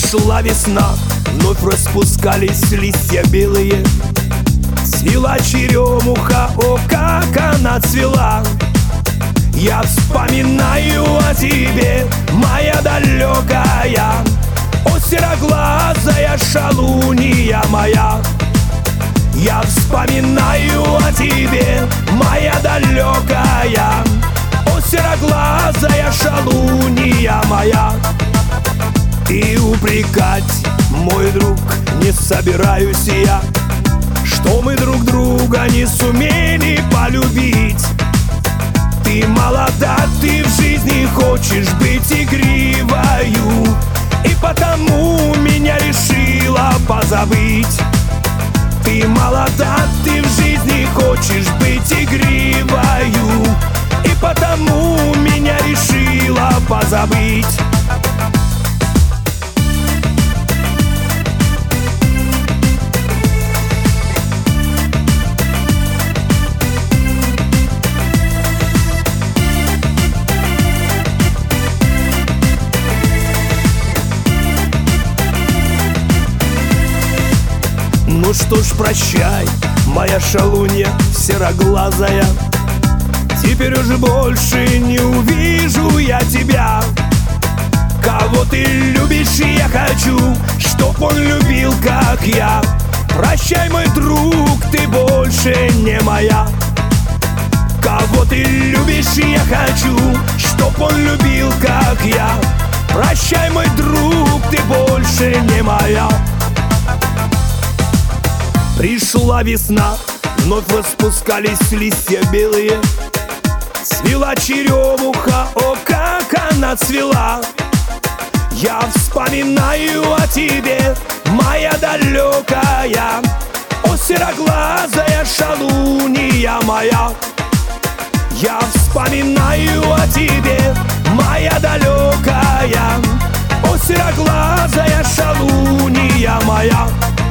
Пришла весна, вновь распускались листья белые. Цвела черемуха, о, как она цвела. Я вспоминаю о тебе, моя далекая, о, сероглазая шалунья моя. Я вспоминаю о тебе, моя далекая, о, сероглазая шалунья моя. И упрекать, мой друг, не собираюсь я, что мы друг друга не сумели полюбить. Ты молода, ты в жизни хочешь быть игривою, и потому меня решила позабыть. Ты молода, ты в жизни хочешь быть игривою, и потому меня решила позабыть. Ну что ж, прощай, моя шалунья сероглазая, теперь уже больше не увижу я тебя. Кого ты любишь, я хочу, чтоб он любил, как я. Прощай, мой друг, ты больше не моя. Кого ты любишь, я хочу, чтоб он любил, как я. Прощай, мой друг, ты больше не моя. Пришла весна, вновь распускались листья белые. Цвела черемуха, о, как она цвела. Я вспоминаю о тебе, моя далекая, о, сероглазая шалунья моя. Я вспоминаю о тебе, моя далекая, о, сероглазая шалунья моя.